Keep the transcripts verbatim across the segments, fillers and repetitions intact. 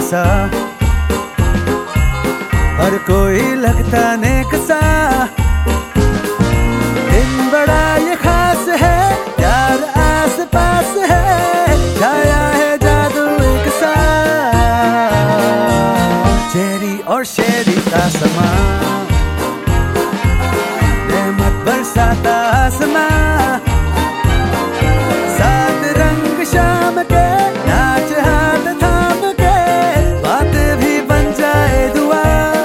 सा, हर कोई लगता नेक सा। दिन बड़ा ये खास है, प्यार आस पास है, छाया है जादू एक सा। चेरी और शेरी का समा, रहमत बरसाता आसमां। सात रंग शाम के, नाच हाथ थाम के, बातें भी बन जाए दुआ।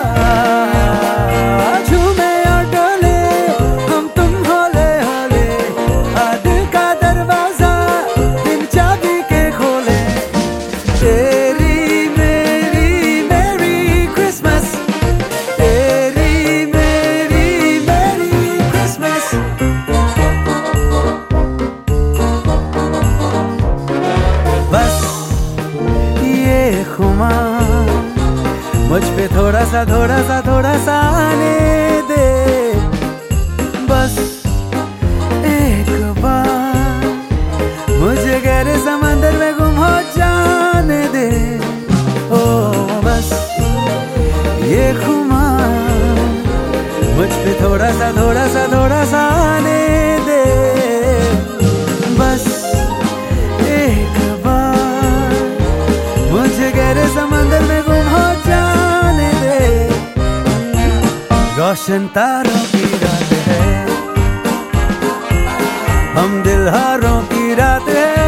झूमे और डोले हम तुम होले होले, आज का दरवाजा दिन चाबी के खोले। तेरी मेरी मेरी क्रिसमस, तेरी मेरी मेरी क्रिसमस। बस ये खुमार मुझ पे थोड़ा सा थोड़ा सा थोड़ा सा आने दे। बस एक बार मुझे गहरे समंदर में गुम हो जाने दे। ओ बस ये खुमार मुझ पे थोड़ा सा थोड़ा सा थोड़ा सा आने दे। बस एक बार मुझे गहरे समंदर में गुम हो जाने दे। रोशन तारों की रात है, हम दिलहारों की रात है।